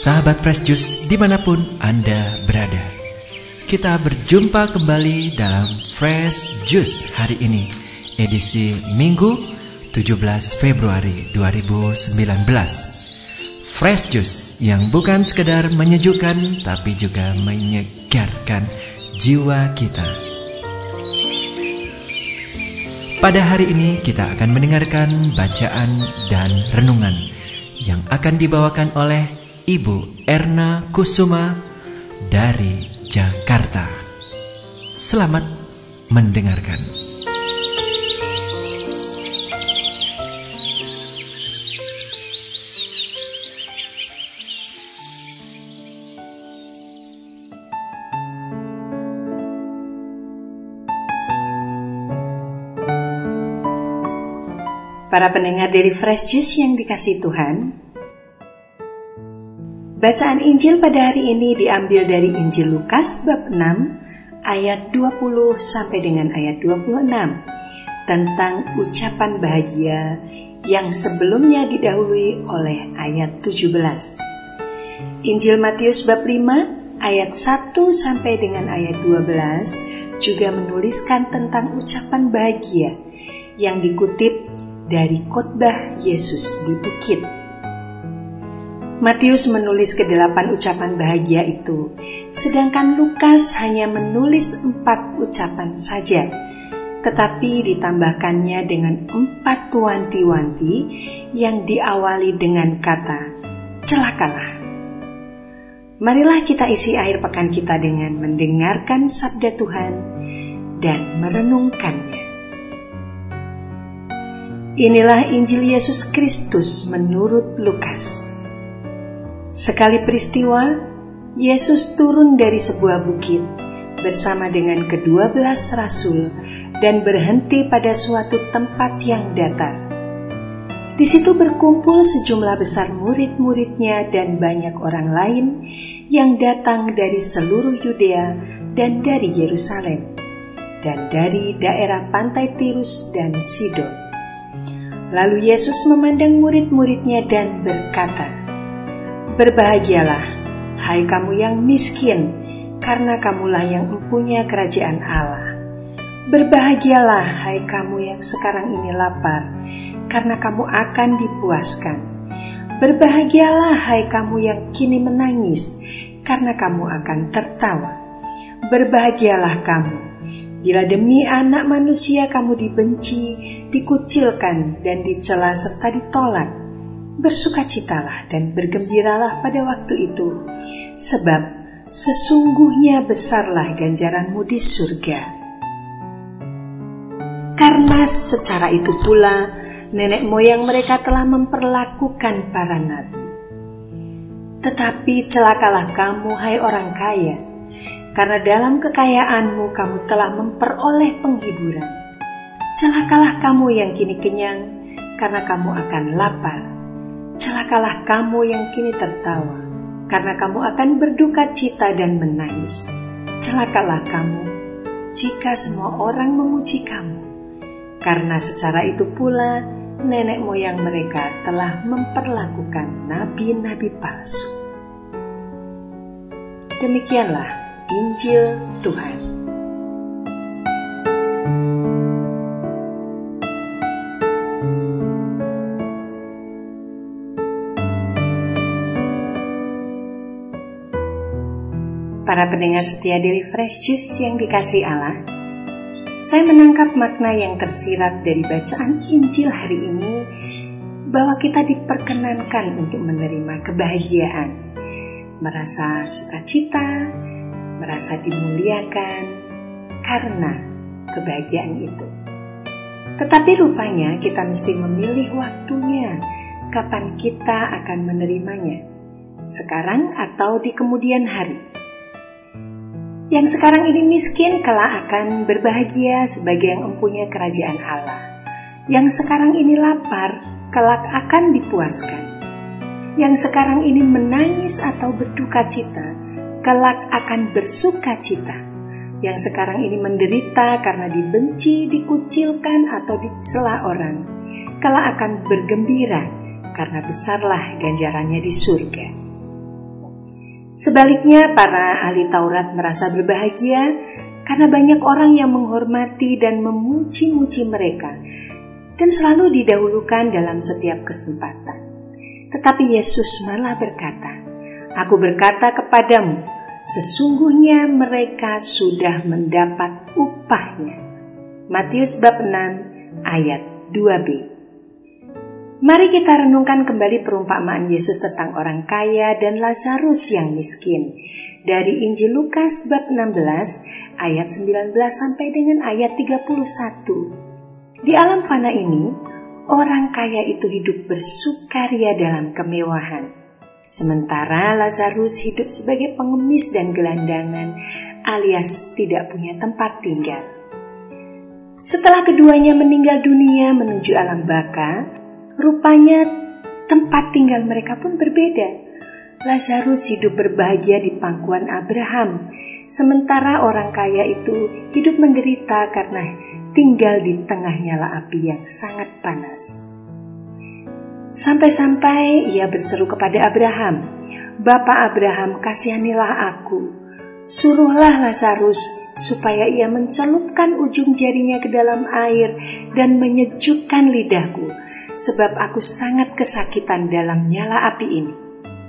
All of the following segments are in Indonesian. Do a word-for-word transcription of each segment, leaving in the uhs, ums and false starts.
Sahabat Fresh Juice dimanapun Anda berada, kita berjumpa kembali dalam Fresh Juice hari ini, edisi Minggu tujuh belas Februari dua ribu sembilan belas. Fresh Juice yang bukan sekedar menyejukkan tapi juga menyegarkan jiwa kita. Pada hari ini kita akan mendengarkan bacaan dan renungan yang akan dibawakan oleh Ibu Erna Kusuma dari Jakarta. Selamat mendengarkan. Para pendengar dari Fresh Juice yang dikasihi Tuhan, bacaan Injil pada hari ini diambil dari Injil Lukas bab enam ayat dua puluh sampai dengan ayat dua puluh enam tentang ucapan bahagia yang sebelumnya didahului oleh ayat tujuh belas. Injil Matius bab lima ayat satu sampai dengan ayat dua belas juga menuliskan tentang ucapan bahagia yang dikutip dari khotbah Yesus di bukit. Matius menulis kedelapan ucapan bahagia itu, sedangkan Lukas hanya menulis empat ucapan saja, tetapi ditambahkannya dengan empat wanti-wanti yang diawali dengan kata celakalah. Marilah kita isi akhir pekan kita dengan mendengarkan sabda Tuhan dan merenungkannya. Inilah Injil Yesus Kristus menurut Lukas. Sekali peristiwa, Yesus turun dari sebuah bukit bersama dengan kedua belas rasul dan berhenti pada suatu tempat yang datar. Di situ berkumpul sejumlah besar murid-muridnya dan banyak orang lain yang datang dari seluruh Yudea dan dari Yerusalem dan dari daerah pantai Tirus dan Sidon. Lalu Yesus memandang murid-muridnya dan berkata, "Berbahagialah, hai kamu yang miskin, karena kamulah yang mempunyai kerajaan Allah. Berbahagialah, hai kamu yang sekarang ini lapar, karena kamu akan dipuaskan. Berbahagialah, hai kamu yang kini menangis, karena kamu akan tertawa. Berbahagialah kamu, bila demi anak manusia kamu dibenci, dikucilkan, dan dicela serta ditolak. Bersukacitalah dan bergembiralah pada waktu itu, sebab sesungguhnya besarlah ganjaranmu di surga. Karena secara itu pula nenek moyang mereka telah memperlakukan para nabi. Tetapi celakalah kamu, hai orang kaya, karena dalam kekayaanmu kamu telah memperoleh penghiburan. Celakalah kamu yang kini kenyang, karena kamu akan lapar. Celakalah kamu yang kini tertawa, karena kamu akan berduka cita dan menangis. Celakalah kamu jika semua orang memuji kamu, karena secara itu pula nenek moyang mereka telah memperlakukan nabi-nabi palsu." Demikianlah Injil Tuhan. Para pendengar setia dari Fresh Juice yang dikasihi Allah, saya menangkap makna yang tersirat dari bacaan Injil hari ini, bahwa kita diperkenankan untuk menerima kebahagiaan, merasa sukacita, merasa dimuliakan karena kebahagiaan itu. Tetapi rupanya kita mesti memilih waktunya, kapan kita akan menerimanya, sekarang atau di kemudian hari. Yang sekarang ini miskin kelak akan berbahagia sebagai yang mempunyai kerajaan Allah. Yang sekarang ini lapar kelak akan dipuaskan. Yang sekarang ini menangis atau berduka cita kelak akan bersuka cita. Yang sekarang ini menderita karena dibenci, dikucilkan atau dicela orang, kelak akan bergembira karena besarlah ganjarannya di surga. Sebaliknya, para ahli Taurat merasa berbahagia karena banyak orang yang menghormati dan memuji-muji mereka dan selalu didahulukan dalam setiap kesempatan. Tetapi Yesus malah berkata, "Aku berkata kepadamu, sesungguhnya mereka sudah mendapat upahnya." Matius bab enam ayat dua b. Mari kita renungkan kembali perumpamaan Yesus tentang orang kaya dan Lazarus yang miskin dari Injil Lukas bab enam belas ayat sembilan belas sampai dengan ayat tiga puluh satu. Di alam fana ini, orang kaya itu hidup bersukaria dalam kemewahan, sementara Lazarus hidup sebagai pengemis dan gelandangan alias tidak punya tempat tinggal. Setelah keduanya meninggal dunia menuju alam baka, rupanya tempat tinggal mereka pun berbeda. Lazarus hidup berbahagia di pangkuan Abraham, sementara orang kaya itu hidup menderita karena tinggal di tengah nyala api yang sangat panas. Sampai-sampai ia berseru kepada Abraham, "Bapa Abraham, kasihanilah aku. Suruhlah Lazarus supaya ia mencelupkan ujung jarinya ke dalam air dan menyejukkan lidahku, sebab aku sangat kesakitan dalam nyala api ini."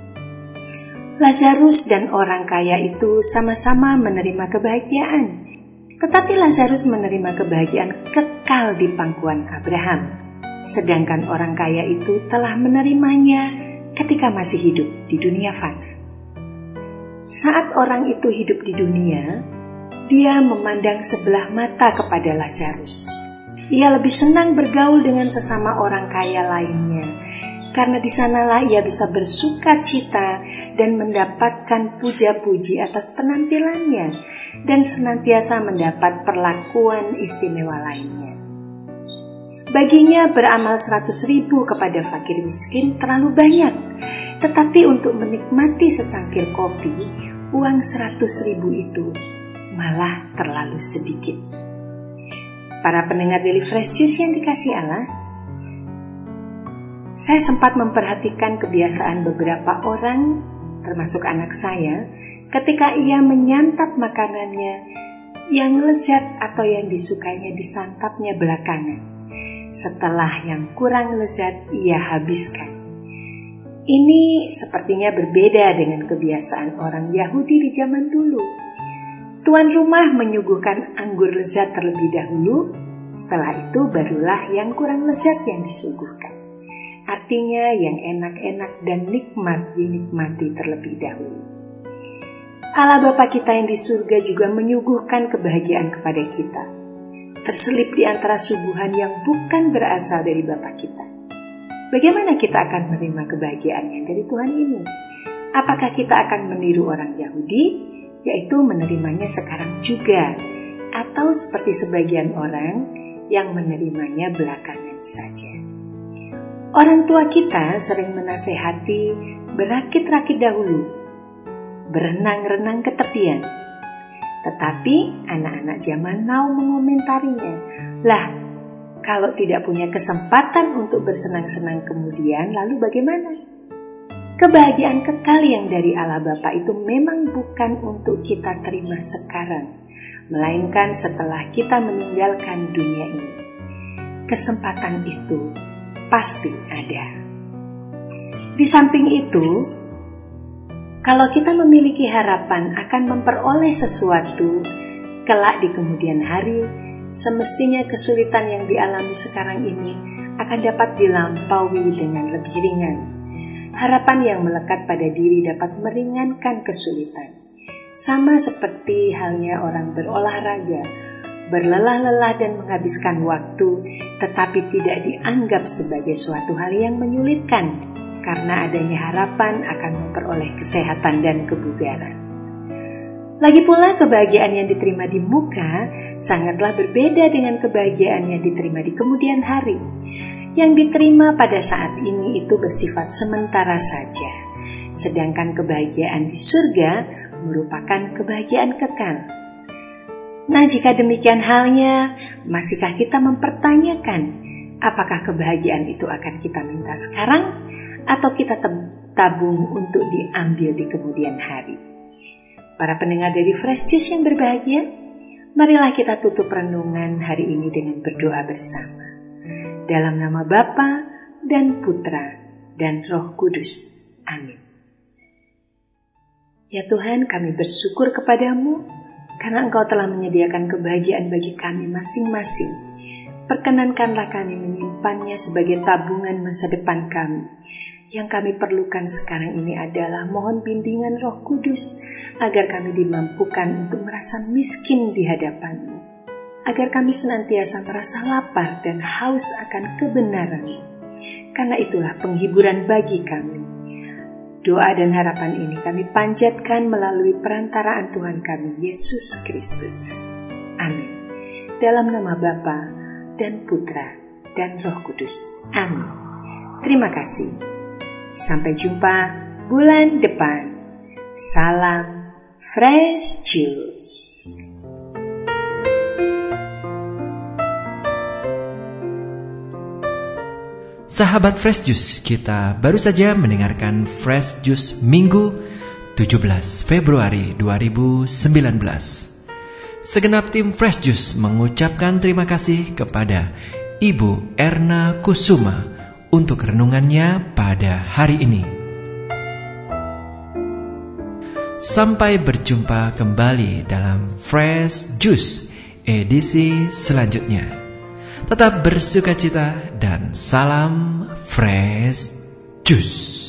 Lazarus dan orang kaya itu sama-sama menerima kebahagiaan, tetapi Lazarus menerima kebahagiaan kekal di pangkuan Abraham, sedangkan orang kaya itu telah menerimanya ketika masih hidup di dunia fana. Saat orang itu hidup di dunia, dia memandang sebelah mata kepada Lazarus. Ia lebih senang bergaul dengan sesama orang kaya lainnya, karena di sanalah ia bisa bersuka cita dan mendapatkan puja-puji atas penampilannya dan senantiasa mendapat perlakuan istimewa lainnya. Baginya beramal seratus ribu kepada fakir miskin terlalu banyak, tetapi untuk menikmati secangkir kopi, uang seratus ribu itu malah terlalu sedikit. Para pendengar Daily Fresh Juice yang dikasihi Allah, saya sempat memperhatikan kebiasaan beberapa orang, termasuk anak saya, ketika ia menyantap makanannya yang lezat atau yang disukainya disantapnya belakangan. Setelah yang kurang lezat ia habiskan. Ini sepertinya berbeda dengan kebiasaan orang Yahudi di zaman dulu. Tuan rumah menyuguhkan anggur lezat terlebih dahulu, setelah itu barulah yang kurang lezat yang disuguhkan. Artinya yang enak-enak dan nikmat dinikmati terlebih dahulu. Allah Bapa kita yang di surga juga menyuguhkan kebahagiaan kepada kita, terselip di antara suguhan yang bukan berasal dari Bapa kita. Bagaimana kita akan menerima kebahagiaan yang dari Tuhan ini? Apakah kita akan meniru orang Yahudi, yaitu menerimanya sekarang juga, atau seperti sebagian orang yang menerimanya belakangan saja? Orang tua kita sering menasehati berakit-rakit dahulu, berenang-renang ke tepian. Tetapi anak-anak zaman now mengomentarinya, "Lah, kalau tidak punya kesempatan untuk bersenang-senang kemudian, lalu bagaimana?" Kebahagiaan kekal yang dari Allah Bapa itu memang bukan untuk kita terima sekarang, melainkan setelah kita meninggalkan dunia ini. Kesempatan itu pasti ada. Di samping itu, kalau kita memiliki harapan akan memperoleh sesuatu kelak di kemudian hari, semestinya kesulitan yang dialami sekarang ini akan dapat dilampaui dengan lebih ringan. Harapan yang melekat pada diri dapat meringankan kesulitan. Sama seperti halnya orang berolahraga, berlelah-lelah dan menghabiskan waktu, tetapi tidak dianggap sebagai suatu hal yang menyulitkan, karena adanya harapan akan memperoleh kesehatan dan kebugaran. Lagi pula kebahagiaan yang diterima di muka sangatlah berbeda dengan kebahagiaan yang diterima di kemudian hari. Yang diterima pada saat ini itu bersifat sementara saja, sedangkan kebahagiaan di surga merupakan kebahagiaan kekal. Nah, jika demikian halnya, masihkah kita mempertanyakan apakah kebahagiaan itu akan kita minta sekarang atau kita tabung untuk diambil di kemudian hari. Para pendengar dari Fresh Juice yang berbahagia, marilah kita tutup renungan hari ini dengan berdoa bersama. Dalam nama Bapa dan Putra dan Roh Kudus. Amin. Ya Tuhan, kami bersyukur kepadamu karena Engkau telah menyediakan kebahagiaan bagi kami masing-masing. Perkenankanlah kami menyimpannya sebagai tabungan masa depan kami. Yang kami perlukan sekarang ini adalah mohon bimbingan Roh Kudus agar kami dimampukan untuk merasa miskin di hadapan-Mu. Agar kami senantiasa merasa lapar dan haus akan kebenaran. Karena itulah penghiburan bagi kami. Doa dan harapan ini kami panjatkan melalui perantaraan Tuhan kami, Yesus Kristus. Amin. Dalam nama Bapa dan Putra dan Roh Kudus. Amin. Terima kasih. Sampai jumpa bulan depan. Salam Fresh Juice. Sahabat Fresh Juice, kita baru saja mendengarkan Fresh Juice Minggu tujuh belas Februari dua ribu sembilan belas. Segenap tim Fresh Juice mengucapkan terima kasih kepada Ibu Erna Kusuma untuk renungannya pada hari ini. Sampai berjumpa kembali dalam Fresh Juice edisi selanjutnya. Tetap bersukacita dan salam Fresh Juice.